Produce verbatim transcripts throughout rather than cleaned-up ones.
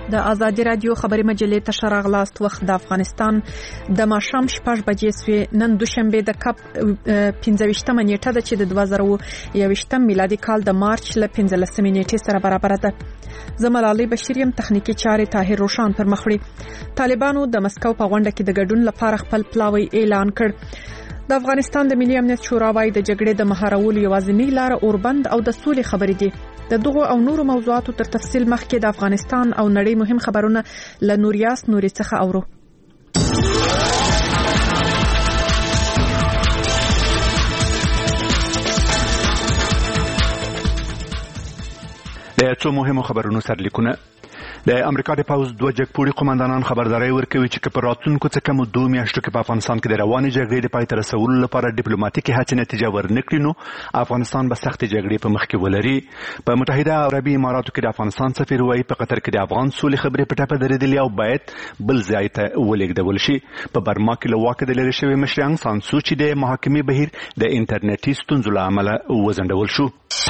د ازادي رادیو خبري مجلې ته راغلاست. وخت د افغانستان د ماښام شپږ بجې سوې. نن دوشنبه د کپ پنځه ویشتمه نیټه ده چې د دوه زره یوویشتم میلادي کال د مارچ ل پنځلسمې نیټې سره برابر ده. زملالي بشریم تخنیکی چارې طاهر روشان پر مخ وړي. طالبانو د مسکو په غونډه کې د ګډون لپاره خپل پلاوی اعلان کړ. د افغانستان د ملي امنیت شورا وايي د جګړې د مهارولو یوازینۍ لار اوربند او د سولې خبرې دي. د دغو او نورو موضوعاتو تر تفصیل مخکې د افغانستان او نړۍ مهم خبرونه له نوریاس نوري څخه اورو. د څو مهمو خبرونو سرلیکونه. د امریکا د پوز دوه جګپوړي قوماندانان خبرداري ورکوي چې په راتلونکو څه کم دوه میاشتو کې په افغانستان کې د روانې جګړې د پای ته رسولو لپاره ډیپلوماټیکي هڅې نتیجه ورنکړي نو افغانستان به سختې جګړې په مخ کې ولري. په متحده عربي اماراتو کې د افغانستان سفیر وايي په قطر کې د افغان سولې خبرې په ټپه درېدلې او باید بل ځای ته ولېږدول شي. په برما کې له واکه د لرې شوي مشر انګ سان سو چي د محاکمې بهیر د انټرنیټي ستونزو له امله وځنډول شو.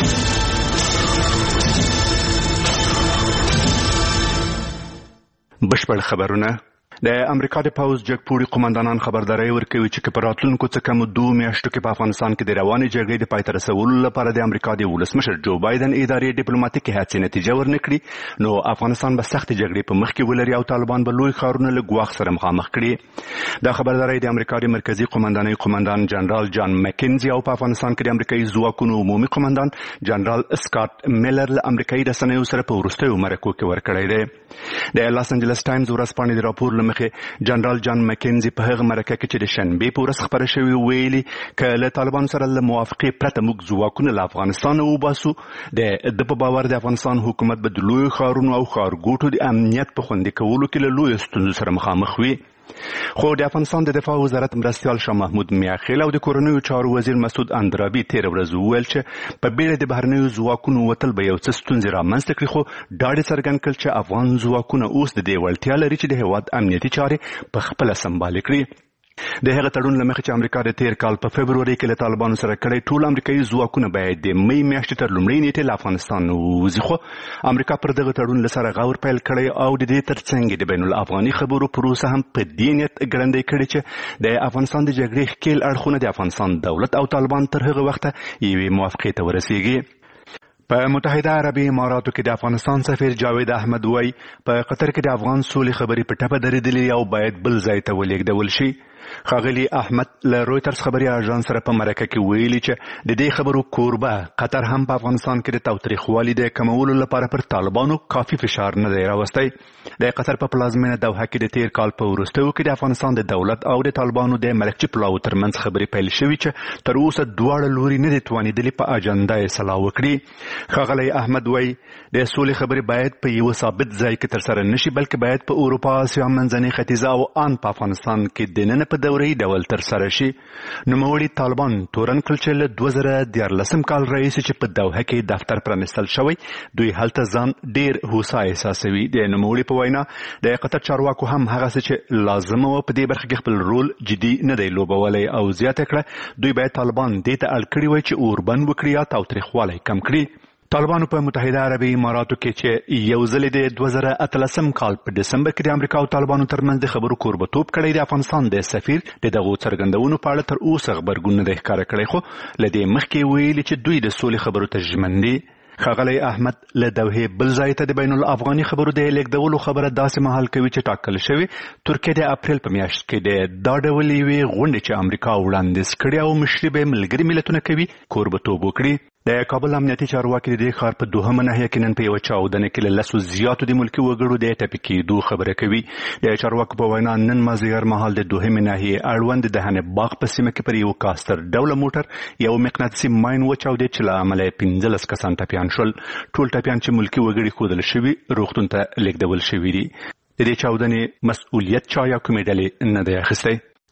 بشپړ خبرونه. د امریکا د پوز جګپوړي قوماندانان خبرداري ورکوي چې په راتلونکو څه کم دوه میاشتو کې په افغانستان کې د روانې جګړې د پای ته رسولو لپاره د امریکا د ولسمشر جو بایدن ادارې ډیپلوماټیکي هڅې نتیجه ورنکړي نو افغانستان به سخت جګړې په مخ کې ولري او طالبان به لوی ښارونه له ګواښ سره مخامخ کړي. دا خبرداري د امریکا د مرکزی قوماندانۍ قوماندان جنرال جان مکینزي او په افغانستان کې د امریکایي ځواکونو عمومي قوماندان جنرال اسکاټ میلر له امریکایي رسنیو سره په وروستیو مرکو کې ورکړی دی. د لاس انجلس ټایمز ورځپاڼې د راپور مخه جنرال جان مکینزي په هغه مرکه کې چې د شنبې په ورځ خبره شوې ویلي چې له طالبان سره له موافقې پرته موږ ځواکونه له افغانستان وباسو. د په باور د افغانستان حکومت به د لوی ښارونو او ښارګوټو د امنیت په خوندي کولو کې له لوی ستونزو سره مخامخ وي. خو د افغانستان د دفاع وزارت مرستیال شاه محمود میاخیل او د کورنیو چارو وزیر مسعود اندرابي تیر ورځ وویل چې په بیړه د بهرنیو ځواکونو وتل به یو څه ستونزې رامنځته کړي خو ډاډ څرګند کړ چې افغان ځواکونه اوس د دې وړتیا لري چې د هېواد امنیتي چارې په خپله سمبال کړي. د هغه تړون له مخې چې امریکا د تیر کال په فبروري کې له طالبانو سره کړی ټول امریکایي ځواکونه باید د مې میاشتې تر لومړۍ نیټې له افغانستان ووځي. خو امریکا پر دغه تړون له سره غور پیل کړی او د دې ترڅنګ د بین الافغاني خبرو پروسه هم په دې نیت ګړندی کړې چې د افغانستان د جګړې ښکیل اړخونه د افغانستان دولت او طالبان تر هغه وخته یوې موافقې ته ورسیږي. په متحده عربي اماراتو کې د افغانستان سفیر جاوید احمد وايي په قطر کې د افغان سولې خبرې په ټپه درېدلې او باید بل ځای ته ولېږدول شي. ښاغلي احمد له رویټرز خبري اژانس سره په مرکه کې ویلي چې د دې خبرو کوربه قطر هم په افغانستان کې د تاوتریخوالي د کمولو لپاره پر طالبانو کافي فشار نه دی راوستی. د قطر په پلازمینه دوحه کې د تیر کال په وروستیو کې د افغانستان د دولت او د طالبانو د ملکچي پلاو ترمنځ خبرې پیل شوې چې تر اوسه دواړه لوري نه دي توانېدلې په اجنډا یې سلا وکړي. ښاغلی احمد وایي د سولې خبرې باید په یو ثابت ځای کې ترسره نشي بلکې باید په اروپا، اسیا، منځنۍ ختیځه او ان په افغانستان کې دننه په دوري ډول ترسره شي. نوموړي طالبان تورن کړل چې له دوه زره دیارلسم کال راهیسې چې په دوحه کې دفتر پرانیستل شوی دوی هلته ځان ډیر هوسا احساسوي. د نوموړي په وینا د قطر چارواکو هم هغه چې لازمه و په دې برخه کې خپل رول جدي نه دی لوبولی او زیاته کړه دوی باید طالبان دې ته اړ کړي وای چې اوربند وکړي یا تاوتریخوالی کم کړي. طالبانو په متحده عربي اماراتو کې چې یو ځل د دوه زره اتلسم کال په دسمبر کې د امریکا او طالبانو ترمنځ د خبرو کوربتوب کړی د افغانستان د سفیر د دغو څرګندونو په اړه تر اوسه غبرګون نه دی ښکاره کړی خو له دې مخکې ویلي چې دوی د سولې خبرو ته ژمن دي. ښاغلی احمد له دوحې بل ځای ته د بین الافغاني خبرو د لیږدولو خبره داسې مهال کوي چې ټاکل شوی ترکیه د اپریل په میاشت کې د دا ډول یوې غونډې چې امریکا وړاندیز کړې او مشري به ملګري ملتونه کوي کوربتوب وکړي. د کابل امنیتي چارواکي د دې ښار په دوهمه ناحیه کې نن په یوه چاودنه کې له لسو زیاتو د ملکي وګړو د ټپي کېدو خبره کوي. د چارواکو په وینا نن مازدیګر مهال د دوهمې ناحیې اړوند د دهنې باغ په سیمه کې پر یو کاستر ډوله موټر یو مقناطیسي ماین وچاودېد چې له امله یې پنځلس کسان ټپیان شول. ټول ټپیان چې ملکي وګړي ښودل شوي روغتون ته لیږدول شوي دي. د دې چاودنې مسؤلیت چا یا کومې ډلې نه دی اخیستی.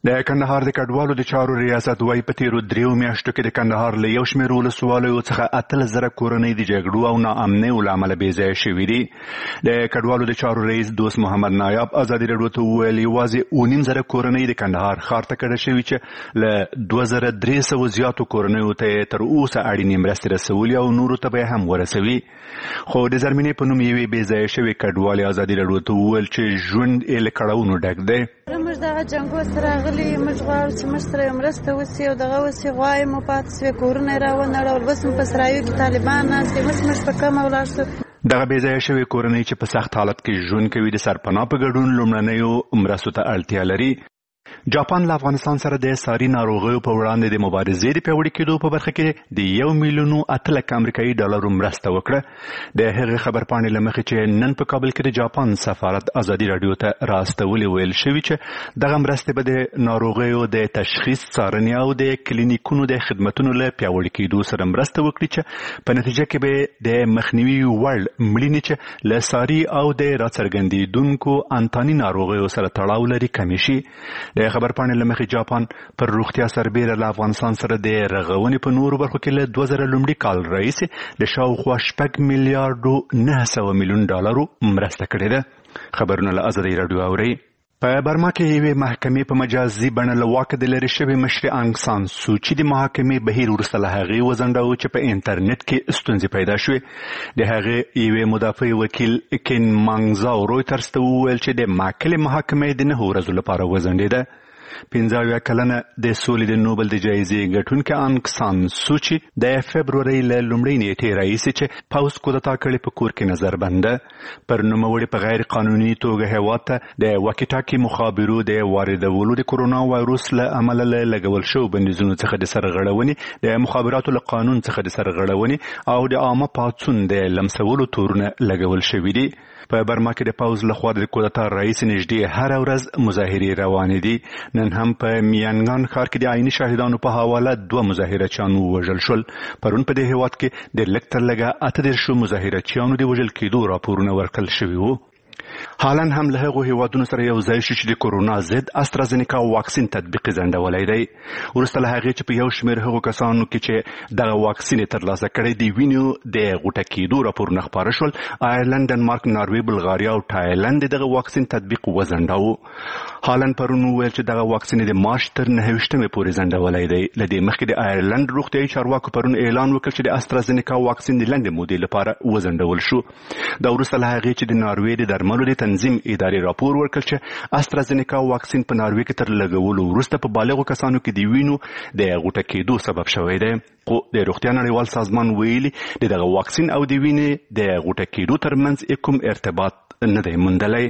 د کندهار د کډوالو د چارو ریاست وايي په تیرو دریو میاشتو کې د کندهار له یو شمېر ولسوالیو څخه اتلس زره کورنۍ د جګړو او ناامنیو له امله بې ځایه شوي دي. د کډوالو د چارو رئیس دوست محمد نایاب ازادي راډیو ته وویل یوازې اوه نیم زره کورنۍ د کندهار ښار ته کډه شوي چې له دوه زره درې سوه زیاتو کورنیو ته یې تر اوسه اړینې مرستې رسولي او نورو ته به یې هم ورسوي. خو د زرمینې په نوم یوې بې ځایه شوې کډوالې ازادي راډیو ته وویل چې ژوند یې له کړاوونو ډک دی. موږ دغه جنګو سره راغلي، موږ غواړو چې موږ سره یې مرسته وشي او دغه وشي، غواړو مو پاتې شوې کورونه یې راونړول، اوس مو په سرایو کې طالبان ناست دي، اوس موږ په کمه ولاړ شو. دغه بې ځایه شوې کورنۍ چې په سخت حالت کې ژوند کوي د سرپناه په ګډون لومړنیو مرستو ته اړتیا لري. جاپان له افغانستان سره د ساري ناروغیو په وړاندې د مبارزې د پیاوړي کېدو په برخه کې د یو میلیون اته لک امریکایي ډالرو مرسته وکړه. د هغې خبرپاڼې له مخې چې نن په کابل کې د جاپان سفارت ازادي راډیو ته راستولې ویل شوي چې دغه مرستې به د ناروغیو د تشخیص، څارنې او د کلینیکونو د خدمتونو له پیاوړي کېدو سره مرسته وکړي چې په نتیجه کې به د مخنیوي وړ مړینې چې له ساري او د راڅرګندېدونکو انتاني ناروغیو سره تړاو لري کمې شي. د خبرپاڼې له مخې جاپان پر روغتیا سربیره له افغانستان سره د رغونې په نورو برخو کې له دوه زره لومړي کال راهیسې د شاوخوا شپږ میلیارډو نه سوه میلیون ډالرو مرسته کړې ده. خبرونه له ازادي راډیو اورئ. په برما کې یوې محکمې په مجازي بڼه له واکه د لرې شوې مشرې انګ سان سوچي د محاکمې بهیر وروسته له هغې وځنډاوه چې په انټرنیټ کې ستونزې پیدا شوې. د هغې یوې مدافع وکیل کین مانګزاو رویترز ته وویل چې د معقلې محاکمې د نهو ورځو لپاره وځنډېده. پنځه اویا کلنه د سولې د نوبل د جایزې ګټونکې انګ سان سوچي د فبرورۍ له لومړۍ نیټې راهیسې چې پوځ کودتا کړې په کور کې نظر بنده. پر نوموړي په غیر قانوني توګه هېواد ته د واکي ټاکي مخابرو د واردولو د کرونا وایروس له امله له لګول شوو بندیزونو څخه د سرغړونې، د مخابراتو له قانون څخه د سرغړونې او د عامه پاڅون د لمسولو تورونه لګول شوي دي. په برما کې د پوځ لخوا د کودتا راهیسې نږدې هره ورځ مظاهرې روانې دي. نن هم په میانګان ښار کې د عیني شاهدانو په حواله دوه مظاهرچیان ووژل شول. پرون په دې هېواد کې د لږ تر لږه اته دېرشو مظاهرچیانو د وژل کېدو راپورونه ورکړل شوي وو. حالا هم له هغو هیوادونو سره یو ځای شو چې د کورونا ضد استرازینیکا واکسین تطبیق ځنډولی دی. وروسته له هغې چې په یو شمېر هغو کسانو کې چې دغه واکسین یې ترلاسه کړی د وینو د غوټه کېدو راپورونه خپاره شول، آیرلند، ډنمارک، ناروې، بلغاریا او تایلند دغه واکسین تطبیق وځنډاوه. هالند پرون وویل چې دغه واکسین د مارچ تر نهه ویشتمې پورې ځنډولی دی. له دې مخکې د آیرلند روغتیایي چارواکو پرون اعلان وکړ چې د استرازینیکا واکسین د لنډې مودې لپاره وځنډول شو. دا وروسته له هغې چې د ناروې د درملو د تنظیم ادارې راپور ورکړ چې استرازینیکا واکسین په ناروې کې تر لګولو وروسته په بالغو کسانو کې د وینو د غوټه کېدو سبب شوی دی. خو د روغتیا نړیوال سازمان ویلي د دغه واکسین او د وینې د غوټه کېدو ترمنځ کوم ارتباط نه دی موندلی.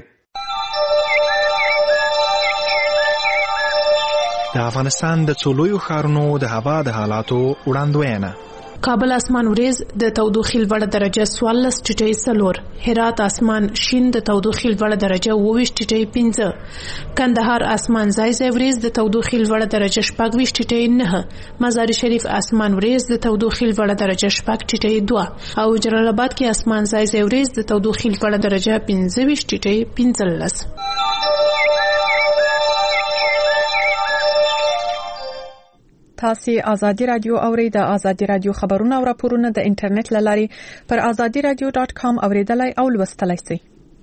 د افغانستان د څو لویو ښارونو د هوا د حالاتو وړاندوینه. کابل اسمان وریز د تودوخې لوړه درجه څوارلس ټیټۍ څلور، هرات اسمان شین د تودوخې لوړه درجه اوه ویشت ټیټۍ پنځه، کندهار اسمان ځای ځای وریز د تودوخې لوړه درجه شپږ ویشت ټیټۍ نهه، مزار شریف اسمان وریز د تودوخې لوړه درجه شپږ ټیټۍ دوه او جلال آباد کې اسمان ځای ځای وریز د تودوخې لوړه درجه پنځه ویشت ټیټۍ پنځلس. تاسو آزادی رادیو اورئ. د آزادی رادیو خبرونه او راپورونه د انټرنیټ له لارې پر آزادی رادیو ډاټ کام اوریدلای او لوستلای شئ.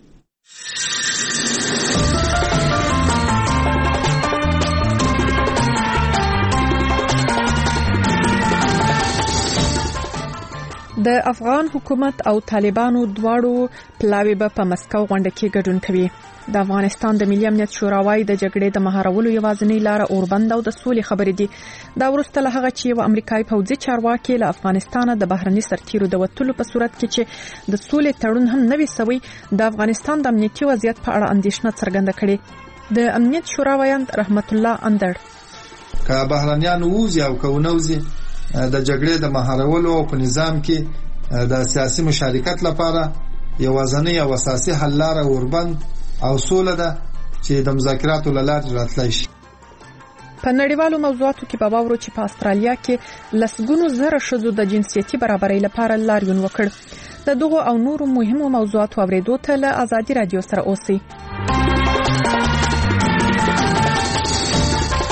د افغان حکومت او طالبانو دواړو پلاوی به په مسکو غونډه کې ګډون کوي. د افغانستان د ملي امنیت شورا وايي د جګړې د مهارولو یوازینۍ لار اوربند او د سولې خبرې دي. دا وروسته له هغه چې یو امریکایي پوځي چارواکي له افغانستان د بهرني سرتیرو د وټلو په صورت کې چې د سولې تړون هم نوي سوي د افغانستان د امنیتي وضعیت په اړه اندېښنه څرګنده کړې. د امنیت شورا وایند رحمت الله اندر که بهرنیان ووزي او که ونوزي د جګړې د مهارولو او په نظام کې د سیاسي مشارکت لپاره یوازینۍ او اساسي حل لاره اوربند او سوله ده چې د مذاکراتو له لارې راتلی شي. په نړیوالو موضوعاتو کې به واورو چې په استرالیا کې لسګونو زره ښځو د جنسیتي برابرۍ لپاره لاریون وکړ. د دغو او نورو مهمو موضوعاتو اوریدو ته له آزادي رادیو سره اوسئ.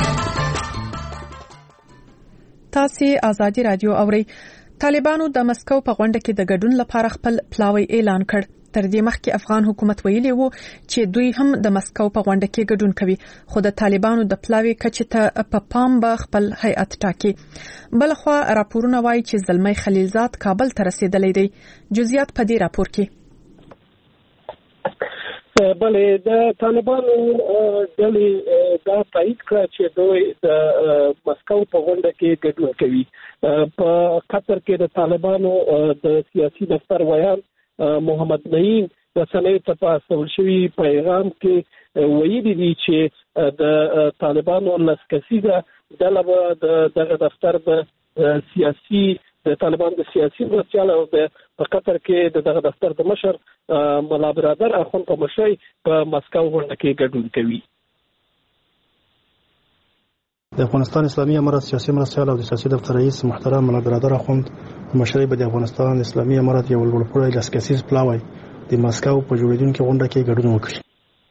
تاسو آزادي رادیو اورئ. طالبانو د مسکو په غونډه کې د ګډون لپاره خپل پلاوی اعلان کړ. تر دې مخکې افغان حکومت ویلي وو چې دوی هم د مسکو په غونډه کې ګډون کوي، خو د طالبانو د پلاوی کچې ته په پام به خپل هیئت ټاکي. بلخوا راپورونه وایي چې زلمی خلیلزاد کابل ته رسیدلی دی. جزئیات په دې راپور کې. بلې د طالبانو ډلې دا تایید کړه چې دوی د مسکو په غونډه کې ګډون کوي. په قطر کې د طالبانو د سیاسي دفتر ویان محمد نعیم د سنې ته په استول شوی پیغام کې ویلي دي چې د طالبانو لسکسیزه ډله د دغه دفتر د سیاسي د طالبان د سیاسي مرستیال او د په قطر کې د دغه دفتر د مشر ملا برادر اخوند په مشرۍ په مسکو غونډه کې ګډون کوي. د افغانستان اسلامي امارت سیاسي مرستیال او د سیاسي دفتر رئیس محترم ملا برادر اخوند په مشرۍ به د افغانستان اسلامي امارت یو لوړپوړی لاسکسیز پلاوی د مسکو په جوړیدونکو غونډه کې ګډون وکړي.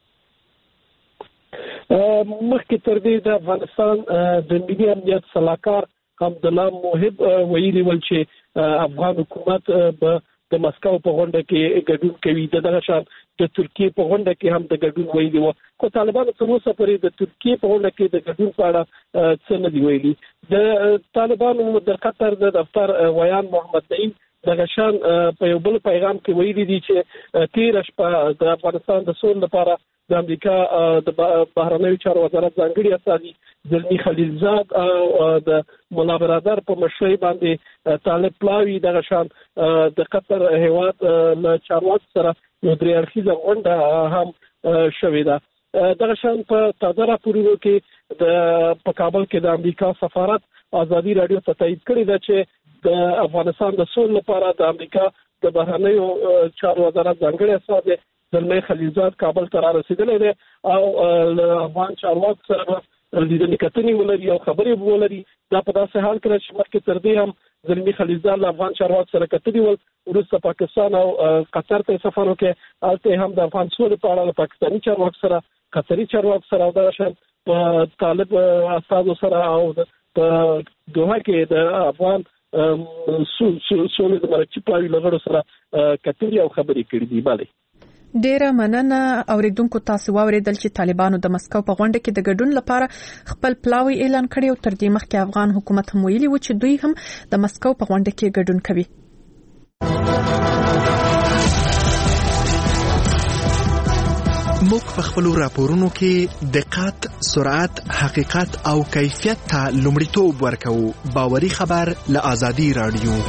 مخکې تر دې د افغانستان د ملي امنیت صلاحکار عبدالله موهب ویلي ول چې افغان حکومت به د مسکو په غونډه کې ګډون کوي. د دغه شان د ترکیې په غونډه کې هم د ګډون ویلي وو، خو طالبانو تر اوسه پورې د ترکیې په غونډه کې د ګډون په اړه څه نه دی ویلي. د طالبانو د قطر د دفتر ویان محمد نعیم دغه شان په یو بل پیغام کې ویلي دي چې تیر شپه د افغانستان د سولې لپاره د امریکا د بهرنیو چارو وزارت ځانګړي استازي زلمی خلیلزاد او د مولا برادر په مشرۍ باندې طالب پلاوی دغه شان د قطر هیواد له چارواکو سره یو درې اړخیزه غونډه هم شوې ده. دغه شان په تازه راپورونو کې د په کابل کې د امریکا سفارت آزادي رادیو ته تایید کړی ده چې د افغانستان د سولې لپاره د امریکا د بهرنیو چارو وزارت ځانګړي استازي زلمی خلیلزاد کابل ته را رسیدلی دی او افغان چارواکو سره لیدنې کتنې ولري او خبرې ولري. دا په داسې حال کې چې مخکې تر دې هم زلمی خلیلزاد له افغان چارواکو سره کتنې ول، وروسته پاکستان او قطر ته سفر وکړ، هلته هم د افغان سولې په اړه له پاکستاني چارواکو سره قطري چارواکو سره او دغه شان په طالب استازو سره او په دوحه کې د افغان سولې د مرکزي پلاوي له غړو سره کتنې او خبرې کړې دي. بله ډیره مننه اوریدونکو. تاسو واوریدل چې طالبانو د مسکو په غونډه کې د ګډون لپاره خپل پلاوی اعلان کړی او تر دې مخکې افغان حکومت هم ویلي و چې دوی هم د مسکو په غونډه کې ګډون کوي. موږ په خپل راپورونو کې دقت، سرعت، حقیقت او کیفیت ته لومړیتوب ورکوو. باوري خبر له آزادي رادیو.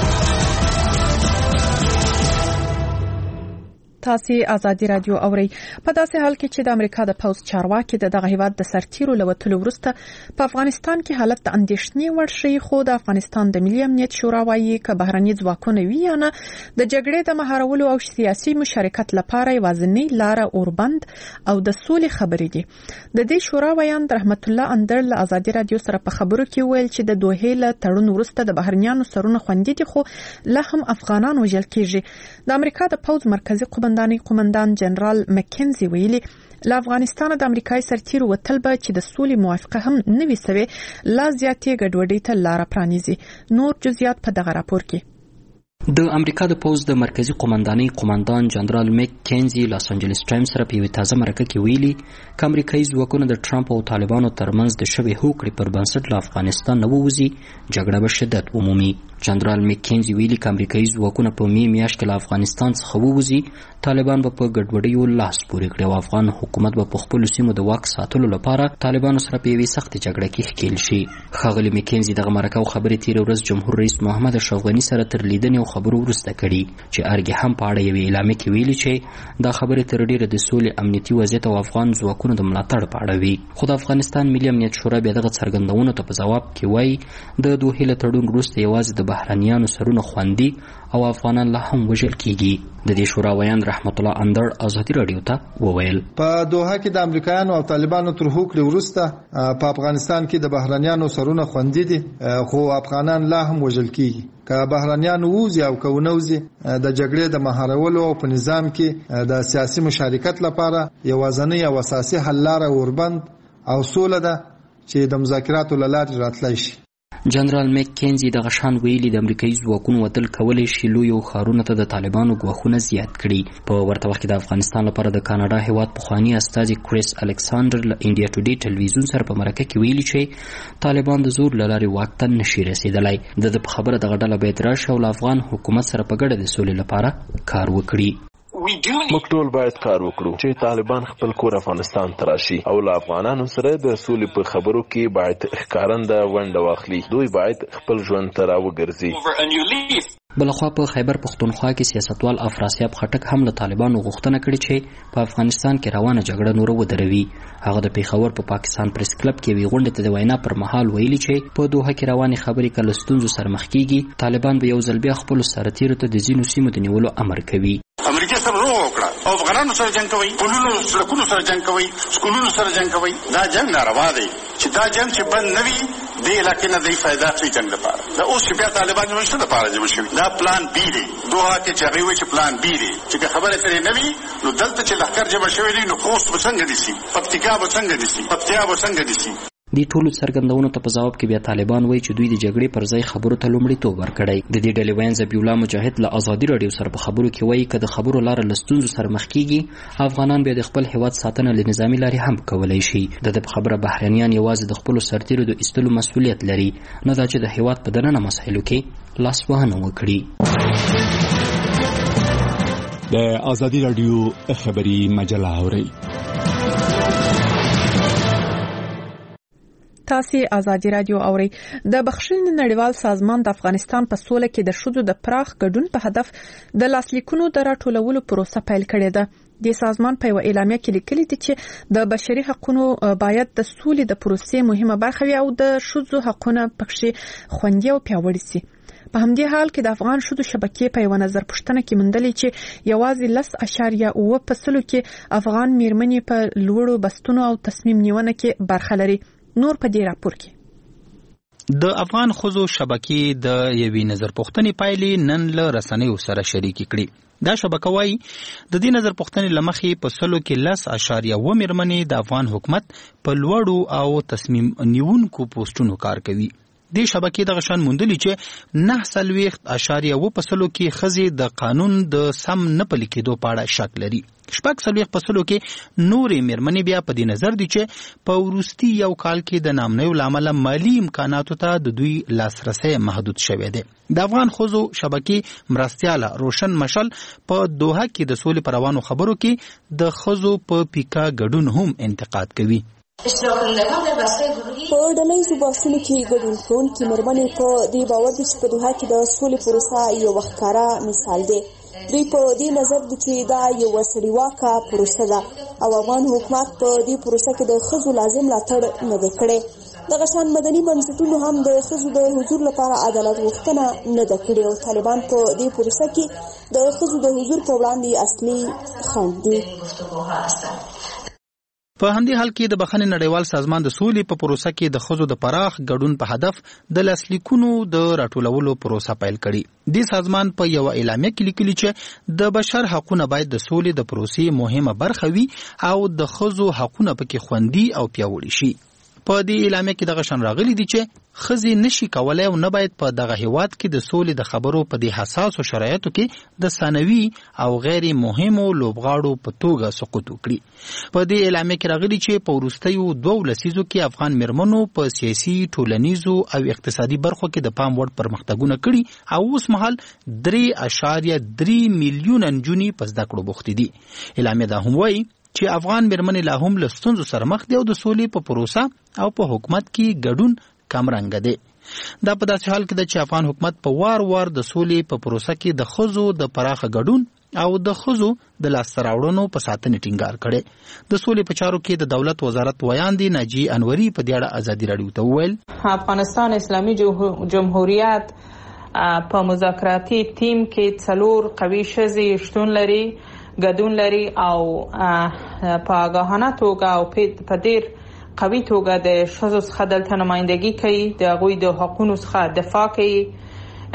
تاسو آزادي رادیو اورئ. په داسې حال کې چې د امریکا د پوز چارواکي د دغه هیواد د سرتیرو لوتلو وروسته په افغانستان کې حالت د اندېښنې وړ شي، خو د افغانستان د ملي امنیت شورا وايي چې بهرني ځواکونه وي یا نه د جګړې د مهارولو او سیاسي مشارکت لپاره یوازینی لار اوربند او د سولې خبرې دي. د دې شورا ویان رحمت الله اندر له آزادي رادیو سره په خبرو کې ویل چې د دوه له تړون وروسته د بهرنیانو سرونه خوندي دي، خو لا هم افغانان وژل کیږي. د امریکا د پوز مرکزی قومندان قومندان جنرال مکنزي ویلي له افغانستان د امریکایي سرتیرو وتل به چې د سولې موافقه هم نه وي سوي لا زیاتې ګډوډۍ ته لار پرانیزي. نور جزئیات په دغه راپور کې. د امریکا د پوز د مرکزی قومندانۍ قومندان جنرال میک کینزي لاس انجلس ټایمز سره په یوه تازه مرکه کې ویلي چې امریکایي ځواکونه د ټرمپ او طالبانو ترمنځ د شوې هوکړې پر بنسټ له افغانستان نه ووځي، جګړه به شدت ومومي. جنرال میک کینزي ویلي چې امریکایي ځواکونه په می میاشت کې له افغانستان څخه ووځي، طالبان به په ګډوډیو لاس پورې کړي او افغان حکومت به په خپلو سیمو د واک ساتلو لپاره طالبانو سره په یوې سختې جګړه کې ښکیل شي. ښاغلي میک کینزي دغه مرکه او خبرې تېره ورځ جمهور رئیس محمد اشرف غني سره تر لیدنې او خبرو وروسته کړي چې ارګي هم په اړه یوې اعلامیه کې ویلي چې دا خبرې تر ډیره د سولې، امنیتي وضعیت او افغان ځواکونو د ملاتړ په اړه وي. خو د افغانستان ملي امنیت شورا بیا دغه څرګندونو ته په ځواب کې وایي د دوحې له تړون وروسته یوازې د بهرنیانو سرونه خوندي او افغانان لا هم وژل کیږي. د دې شورا ویان رحمت الله اندر آزادي رادیو ته وویل په دوحه کې د امریکایانو او طالبانو تر هوکړې وروسته په افغانستان کې د بهرنیانو سرونه خوندي دي، خو افغانان لا هم وژل کیږي. که بهرنیان ووځي او که ونوځي د جګړې د مهارولو او په نظام کې د سیاسي مشارکت لپاره یوازینی او اساسي حل لاره اوربند او سوله ده چې د مذاکراتو له لارې راتلی شي. جنرال میک کینزي دغه شان ویلي د امریکایي ځواکونو وتل کولی شي لویو ښارونو ته د طالبانو ګواښونه زیات کړي. په ورته وخت کې د افغانستان لپاره د کاناډا هیواد پخواني استازي کریس الکساندر له انډیا ټوډې ټلویزیون سره په مرکه کې ویلي چې طالبان د زور له لارې واک ته نشي رسېدلی. د ده په خبره دغه ډله باید راشي او له افغان حکومت سره په ګډه د سولې لپاره کار وکړي. موږ ټول باید کار وکړو چې طالبان خپل کور افغانستان ته راشي او له افغانانو سره د سولې په خبرو کې باید ښکارنده ونډه واخلي. دوی باید خپل ژوند ته راوګرځي. بلخوا په خیبر پښتونخوا کې سیاستوال افراسیاب خټک هم له طالبانو غوښتنه کړې چې په افغانستان کې روانه جګړه نوره ودروي. هغه د پیښور په پاکستان پریس کلب کې یوې غونډې ته د وینا پر مهال ویلي چې په دوحه کې روانې خبرې که له ستونزو سره مخ کېږي، طالبان به یو ځل بیا خپلو سرتیرو ته د ځینو سیمو د نیولو امر کوي. امریکا سره روغ وکړه او افغانانو سره جنګ کوي، پلونو سړکونو سره جنګ کوي، سکولونو سره جنګ کوي. دا جنګ ناروا دی. چې دا جنګ چې بند نه وي دې علاقې نه دی فایده اخلي جنګ لپاره. دا اوس چې بیا طالبان جوړ شو لپاره جوړ شوي، دا پلان بی دی. دوحه کې چې هغوی وایي چې پلان بی دی، چې که خبره ترې نه وي نو دلته چې لښکر جمع شوی دی نو خوست به څنګه نیسي، پکتیکا به څنګه نیسي، پکتیا به څنګه نیسي. دې ټولو څرګندونو ته په ځواب کې بیا طالبان وایي چې دوی د جګړې پر ځای خبرو ته لومړیتوب ورکړی. د دې ډلې ویاند ذبیح الله مجاهد له ازادي راډیو سره په خبرو کې وایي که د خبرو لاره له ستونزو سره مخ کېږي، افغانان بیا د خپل هیواد ساتنه له نظامي لارې هم کولی شي. د ده په خبره بهرنیان یوازې د خپلو سرتیرو د ایستلو مسؤلیت لري، نه دا چې د هیواد په دننه مسایلو کې لاسوهنه وکړي. د ازادي راډیو خبري مجله اورئ. تاسو ازادي رادیو اورئ. د بخښنې نړیوال سازمان د افغانستان په سوله کې د ښځو د پراخ ګډون په هدف د لاسلیکونو د راټولولو پروسه پیل کړې ده. د سازمان په یو اعلامیه کې لیکلي دي چې د بشري حقوقو باید د سولې د پروسې مهمه برخه وي او د ښځو حقوقونه پکې خوندي او پیاوړي شي. په همدې حال کې د افغان ښځو شبکې په یو نظر پوښتنه کې موندلې چې یوازې لس اشاریه اوه په سلو کې افغان میرمنې په لوړو بستونو او تصمیم نیونه کې برخه لري. نور په دې راپور کې د افغان ښځو شبکې د یوې نظر پوښتنې پایلې نن له رسنیو سره شریکې کړې. دا شبکه وایي د دې نظر پوښتنې له مخې په سلو کې لس اشاریه اوه میرمنې د افغان حکومت په لوړو او تصمیم نیونکو پوسټونو کار کوي. دې شبکې دغه شان موندلي چې نه څلوېښت اشاریه اوه په سلو کې ښځې د قانون د سم نه پلي کېدو په اړه شک لري. شپږ څلوېښت په سلو کې نورې میرمنې بیا په دې نظر دي چې په وروستي یو کال کې د نامنیو له امله مالي امکاناتو ته د دوی لاسرسی محدود شوی دی. د افغان ښځو شبکې مرستیاله روشن مشل په دوحه کې د سولې په روانو خبرو کې د ښځو په پیکا ګډون هم انتقاد کوي. په ډلهییزو بحثونو کې ګډون کوونکې میرمنې په دې باور دي چې په دوحه کې د سولې پروسه یو ښکاره مثال دی. دوی په دې نظر دي چې دا یو سړیواکه پروسه ده او افغان حکومت په دې پروسه کې د ښځو لازم ملاتړ نه دی کړی. دغه شان مدني بنسټونو هم د ښځو د حضور لپاره عدالت غوښتنه نه ده کړې او طالبان په دې پروسه کې د ښځو د حضور په وړاندې اصلي خنډ دي. په همدې حال کې د بخښنې نړیوال سازمان د سولې په پروسه کې د ښځو د پراخ ګډون په هدف د لاسلیکونو د راټولولو پروسه پیل کړي. دې سازمان په یو اعلامیه کې لیکلي چې د بشر حقوقونه باید د سولې د پروسې مهمه برخه وي او د ښځو حقوقونه پکې خوندي او پیاوړي شي. په دې اعلامیه کې دغه شان راغلي دي چې ښځې نشي کولای او نه باید په دغه هیواد کې د سولې د خبرو په دې حساسو شرایطو کې د ثانوي او غیر مهمو لوبغاړو په توګه سقوط وکړي. په دې اعلامیه کې راغلي چې په وروستیو دوو لسیزو کې افغان میرمنو په سیاسي، ټولنیزو او اقتصادي برخو کې د پام وړ پرمختګونه کړي او اوس مهال درې اشاریه درې میلیونه نجونې په زده کړو بوختې دي. اعلامیه دا هم وایي چې افغان میرمنې لا هم له ستونزو سره مخ دي او د سولې په پروسه او په حکومت کې ګډون کم رنګه دی. دا په داسې حال کې ده چې افغان حکومت په وار وار د سولې په پروسه کې د ښځو د پراخه ګډون او د ښځو د لاسته راوړنو په ساتنې ټینګار کړی. د سولې په چارو کې د دولت وزارت ویاندې ناجیې انوري په دې اړه ازادي راډیو ته وویل افغانستان اسلامي جمهوریت په مذاکراتي ټیم کې څلور قوي ښځې شتون لري، ګډون لري او په آګاهانه توګه او په ډېر قوي توګه د ښځو څخه دلته نمایندګي کوي، د هغوی د حقونو څخه دفاع کوي.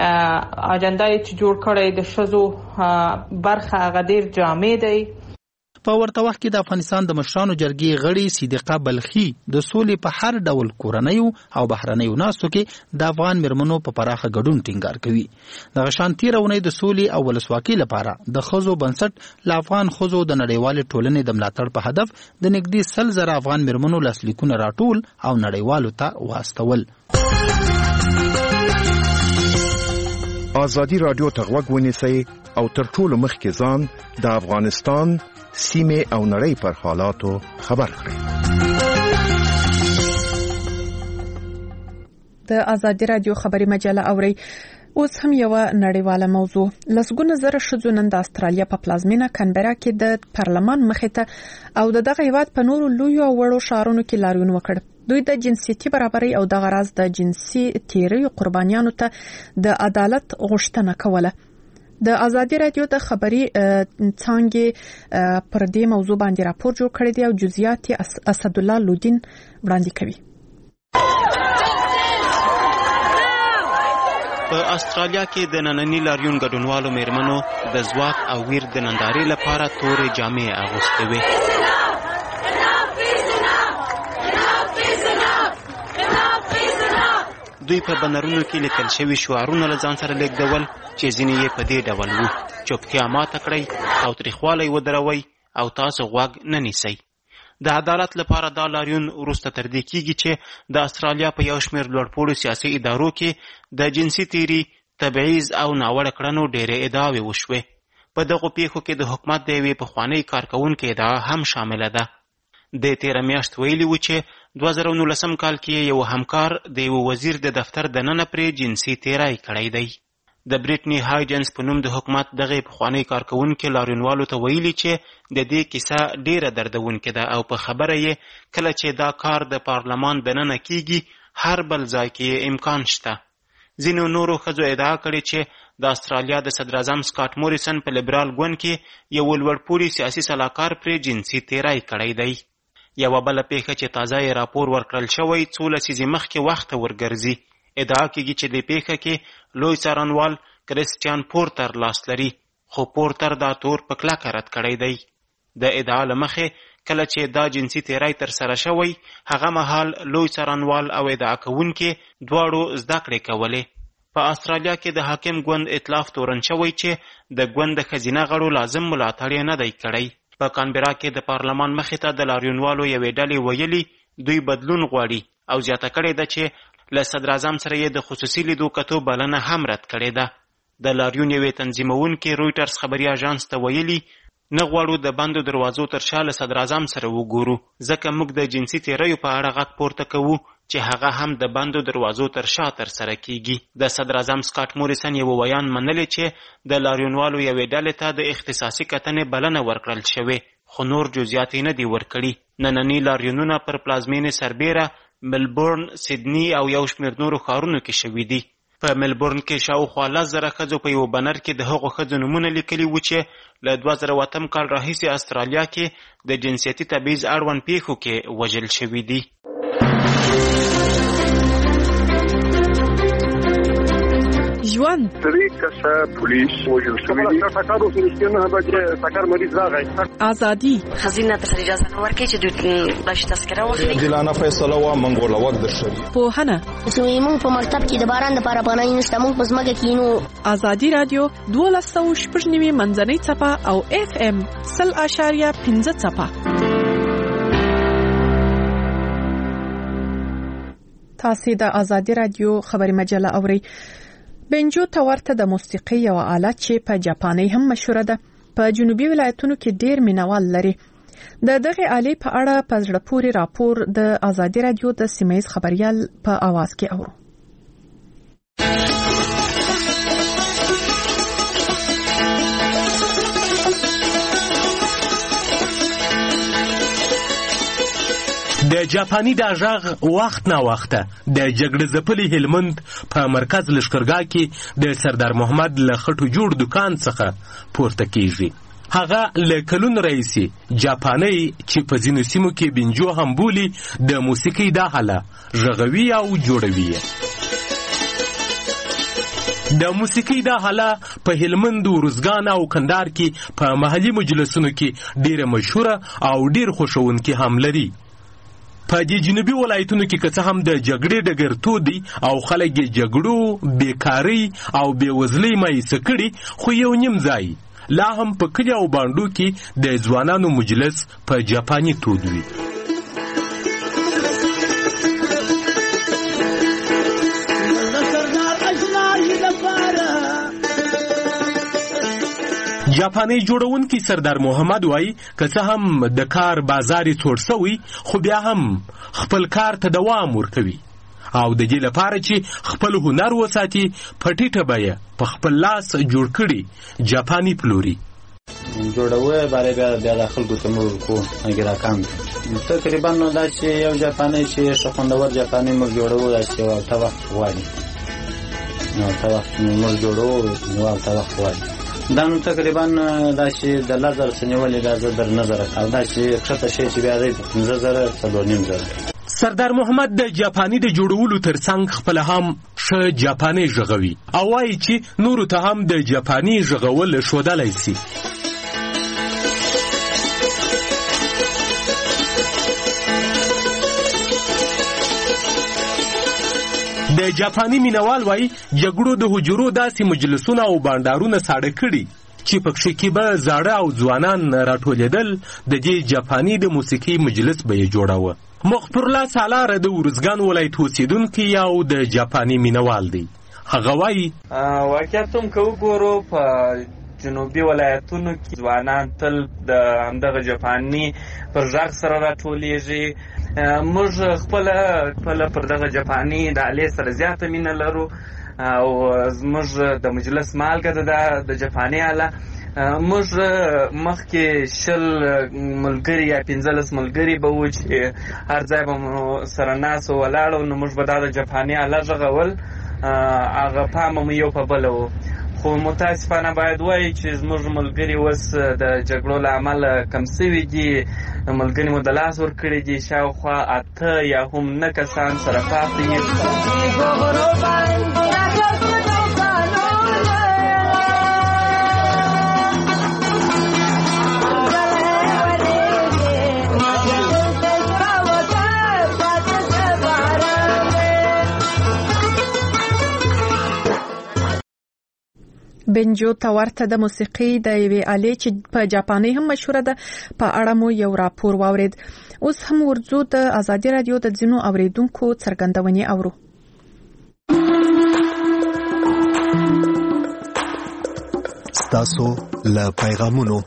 اجنډا یې چې جوړ کړی د ښځو برخه هغه ډېر جامع دی. په ورته وخت کې د افغانستان د مشرانو جرګې غړي صدیقه بلخي د سولې په هر ډول کورنیو او بهرنیو ناستو کې د افغان مرمنو په پراخه ګډون ټینګار کوي. د شانتي رونې د سولې او ولسواکۍ لپاره د ښځو بنسټ له افغان ښځو د نړیوالې ټولنې د ملاتړ په هدف د نږدې سل زره افغان مرمنو لاسلیکونه راټول او نړیوالو ته واستول. آزادی رادیو ته غوږ ونیسئ او تر ټولو مخکې ځان د افغانستان سیمې او نړۍ پر حالاتو خبر کړئ. د آزادی رادیو خبري مجله اوري. اوس هم یو نړیواله موضوع. لسګونه زره ښځو نن د استرالیا په پلازمینه کانبرا کې د پارلمان مخې ته او دغه هیواد په نورو لویو او وړو ښارونو کې لاریون وکړ. دوی د جنسیتي برابرۍ او دغه راز د جنسي تیریو قربانیانو ته د عدالت غوښتنه کوله. د آزادی رادیو د خبري څانګې پر دې موضوع باندې راپور جوړ کړی دی او جزئیات اسد الله لودین وړاندې کوي. په استرالیا کې د نننی لاریون ګډونوالو میرمنو د ځواک او ویر د نندارې لپاره تورې جامې اغوستې وې. دوی په بنرونو کې لیکل شوي شعارونه له ځان سره لیږدول چې ځینې یې په دې ډول وو: چوپتیا ماته کړئ او تریخوالی ودروئ او تاسو غوږ نه نیسئ. د عدالت لپاره دا لاریون وروسته تر دې کېږي چې د استرالیا په یو شمېر لوړپوړو سیاسي ادارو کې د جنسي تیري، تبعیض او ناوړه کړنو ډېرې ادعاوې وشوې. په دغو پیښو کې د حکومت د یوې پخوانۍ کارکوونکې ادعا هم شامله ده. د تیره میاشت ویلي و چې دوه زره نولسم کال کې یو همکار د یو وزیر د دفتر دننه پرې جنسي تیری کړی دی. د بریټني هایجنس په نوم د حکومت دغه پخوانۍ کارکوونکې لاریونوالو ته ویلي چې د دې کیسه ډیره دردونکې ده او په خبره یې کله چې دا کار د پارلمان دننه کیږي هر بل ځای کې امکان شته. ځینو نورو ښځو ادعا کړې چې د استرالیا د صدر اعظم سکاټ موریسن په لیبرال ګوند کې یو لوړپوړي سیاسي سلاکار پرې جنسي تیری کړی دی. یوه بله پیښه چې تازه یې راپور ورکړل شوی څو لسیزې مخکې وخت ته ورګرځي. ادعا کېږي چې د پیښه کې لوی څارنوال کریسټیان پورتر لاس لري، خو پورتر دا تور په کلکه رد کړی دی. د ادعا له مخې کله چې دا جنسي تیری ترسره شوی هغه مهال لوی څارنوال او ادعا کوونکې دواړو زده کړې کولې. په استرالیا کې د حاکم ګوند ائتلاف تورن شوی چې د ګوند د ښځینه غړو لازم ملاتړ یې نه دی کړی. په کانبرا کې د پارلمان مخې ته د لاریونوالو یوې ډلې ویلي دوی بدلون غواړي او زیاته کړې ده چې له صدر اعظم سره یې د خصوصي لیدو کتو بلنه هم رد کړې ده. د لاریون یوې تنظیمونکې رویټرز خبري اژانس ته ویلي نه غواړو د بندو دروازو تر شا له صدر اعظم سره وګورو ځکه موږ د جنسي تیریو په اړه غږ پورته کوو چې هغه هم د بندو دروازو تر شا ترسره کیږي. د صدر اعظم سکاټ موریسن یو ویان منلی چې د لاریونوالو یوې ډلې ته د اختصاصي کتنې بلنه ورکړل شوې خو نور جزئیات یې نه دي ورکړي. ننني لاریونونه پر پلازمینې سربیره، ملبورن، سیدني او یو شمېر نورو ښارونو کې شوي دي. په ملبورن کې شاوخوا لس زره ښځو په یو بنر کې د هغو ښځو نومونه لیکلي وو چې له دوه زره اتم کال راهیسې استرالیا کې د جنسیتي تبعیض اړوند پیښو کې وژل شوي دي. ژوند درې کسه پولیس وژل شوي دي. سکر وسلسلونه به سکر مریض راغی. ازادي خزینه ته اجازه نه ورکړي چې دوی بش تذکره واخلي. عادلانه فیصله و منګول وخت درشي. پوهنه چې موږ په مکتب کې د باران لپاره پناه نشته، موږ په ځمکه کې نو. آزادي رادیو دوه سوه شپږ نوي منځنۍ څپه او اف ام سل اشاریه پنځه څپه. تاسو د آزادي رادیو خبري مجله اورئ. بنجو ته ورته د موسیقي یو آله چې په جاپاني هم مشهوره ده په جنوبي ولایتونو کې ډیر مینوال لري. د دغه آلې په اړه په زړه پورې راپور د آزادي رادیو د سیمه‌ییز خبريال په आवाज کې اورو. د جاپاني دا غږ وخت نه وخته د جګړې ځپلي هلمند په مرکز لښکرګاه کې د سردار محمد له خټو جوړ دکان څخه پورته کیږي. هغه له کلونو راهیسې جاپاني چې په ځینو سیمو کې بنجو هم بولي د موسیقۍ دا آله غږوي او جوړوي. د موسیقۍ دا حاله په هلمند، ارزګان او کندهار کې په محلي مجلسونو کې ډیره مشهوره او ډیر خوښونکي هم لري. په دې جنوبي ولایتونو کې که څه هم د جګړې ډګر تود دی او خلک یې جګړو، بیکارۍ او بېوزلۍ مایوسه کړي، خو یو نیم ځای لا هم په کلي او بانډو کې د ځوانانو مجلس په جاپاني تود وي. جاپاني جوړونکي سردار محمد وایي که څه هم د کار بازار یې څوړ سوی، خو بیا هم خپل کار ته دوام ورکوي او د دې لپاره چې خپل هنر وساتي په ټیټه بیه په خپل لاس جوړ کړي جاپاني پلوري. جوړوي باره بیا بیا د خلکو ته موږ کو ګراکان تقریبا نو دا چې یو جاپاني چې ښه خوندور جاپاني موږ جوړوو دا چې ورته وخت غواړي، نو ورته وخت موږ جوړوو نو ورته وخت غواړي. دا نو تقریبا دا چې د لزر څخه نیولې دا زه در نظر او دا چې کښته شی چې بیا دی پنځه زره څلور نیم زره. سردار محمد د جاپاني د جوړولو ترڅنګ خپل هم ښه جاپاني ژغوي او وایي چې نورو ته هم د جاپاني ژغول ښودلی سي. د جاپاني مینوال وایي جګړو د حجرو داسې مجلسونه او بانډارونه ساړه کړي چې پکښې کې به زاړه او ځوانان راټولېدل. د دې جاپاني د موسیقي مجلس به یې جوړاوه. مغفرالله سالاره د ارزګان ولایت اوسېدونکی او د جاپاني مینوال دی. هغه وایي واقعیت هم که وګورو په جنوبي ولایتونو کې ځوانان تل د همدغه جاپاني پر غږ سره راټولېږي. موږ خپله خپله پر دغه جاپاني د آلې سره زیاته مینه لرو او زموږ د مجلس مالګه ده د جاپاني آله. موږ مخکې شل ملګري یا پنځلس ملګري به وو چې هر ځای به مو سره ناست ولاړ نو موږ به دا د جاپاني آله غږول، هغه پام مو یو په بله و. خو متاسفانه باید وایي چې زموږ ملګري اوس د جګړو له امله کم سوي دي، ملګري مو د لاس ورکړي دي، شاوخوا اته یا هم نه کسان سره پاتې دي. بنجو ته ورته د موسیقي د یوې آلې چې په جاپاني هم مشهوره ده په اړه مو یو راپور واورید. اوس هم ورځو د ازادي رادیو د ځینو اوریدونکو څرګندونې اورو. ستاسو له پیغامونو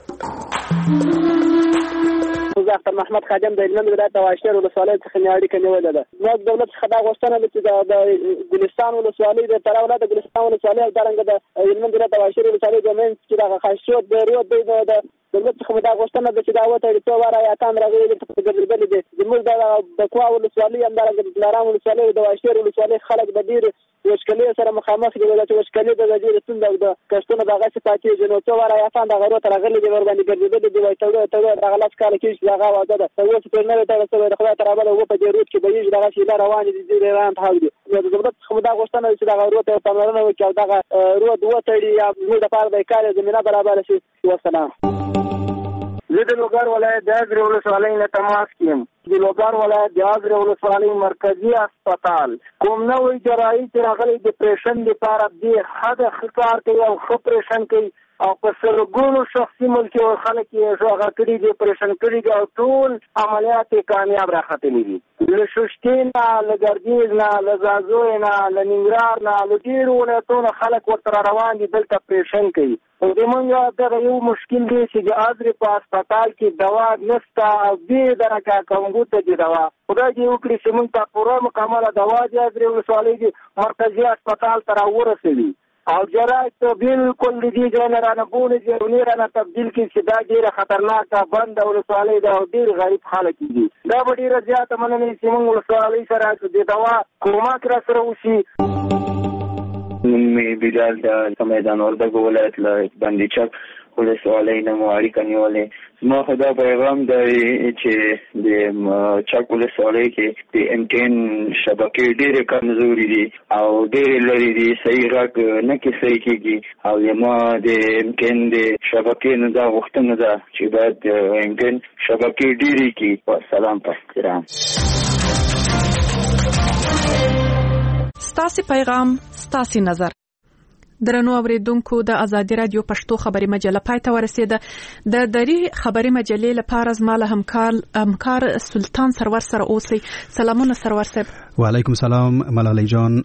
ډاکټر محمد خادم د هلمند ولایت د واشیر ولسوالۍ څخه مې اړیکه نیولې ده. زموږ دولت څخه دا غوښتنه ده چې د ګلستان ولسوالۍ د تړاو له د ګلستان ولسوالۍ او دارنګه د هلمند ولایت د واشیر ولسوالۍ د منځ چې دغه خاصیت د رود دی د دولت څخه دا غوښتنه ده چې دا وته څو واره یاتان راغلي دي په ګرځېدلې دي. زموږ د بکوا ولسوالۍ همدارنګه د دلارام ولسوالۍ او د واشیر ولسوالۍ خلک د ډېر وشکلې سره مخامخ دي چې وشکلې د ډېر ستونزه او د کښتونو دغه څه پاتې نو څو واره یاتان دغه روته راغلي دي ور باندې ګرځېدلې دي. وایي ته ته دغه لاس کال کې چې دغه واده ده اوس په نړۍ ته څه د خدای تعالی او په دې روت کې به یې دغه شیله روان دي د ایران ته دي. د دولت څخه دا غوښتنه چې دغه روته پاملرنه وکړي او دغه روت وتړي یا موږ د پاره د کار زمينه برابر شي. والسلام. زه د لوګر ولایت د اګر ولسوالۍ نه تماس کیم. د لوګر ولایت د اګر ولسوالۍ مرکزی هسپتال کوم نوې جراحي چې راغلي د پریشن لپاره دی حد خکار کوي او خو پریشن کوي او په سرګونو شخصي ملکی او خلک یې ژوغه کړي دي پریشن کړي دي او ټول عملیات کامیاب راختلي دي. له شوشتینا له ګردیزنا له زازوینا له ننګرهار نه له ډېرو ولایتونو خلک ورته روان دي دلته پریشن کوي. زمونږ دغه یو مشکل دی چې د اذرې په هسپتال کې دوا نشته او بې درکه کمبو ته دي دوا. خدای دې وکړي چې موږ ته پوره مکمله دوا د اذرې ولسوالۍ د مرکزي هسپتال ته راورسوي او جراحت بالکل د دې ځای نه رانه بولې ځایونه رانه تبدیل کړي چې دا ډېره خطرناکه بنده ولسوالۍ ده او ډېر غریب خلک دي. دا به ډېره زیاته مننه چې موږ ولسوالۍ سره د دوا کومک را سره وشي. می بیلال د میدان وردګو ولایت له باندې چک ولسوالۍ نه مو اړیکه نیولې. زما خو دا پیغام دی چې د چک ولسوالۍ کې د امټین شبکې ډېرې کمزوري دي او ډېرې لرې دي، صحیح غږ نه کې صحیح کېږي او زما د امټین د شبکې نه دا غوښتنه ده چې باید د امټین شبکې ډېرې کړي. سلام په احترام. ستاسې پیغام ستاسې نظر. درنو اوریدونکو، د ازادي رادیو پښتو خبري مجله پای ته ورسېده. د دری خبري مجلې لپاره زما له همکار همکار سلطان سرور سره اوسئ. سلامونه سرور صاحب. وعلیکم سلام ملالۍ جان،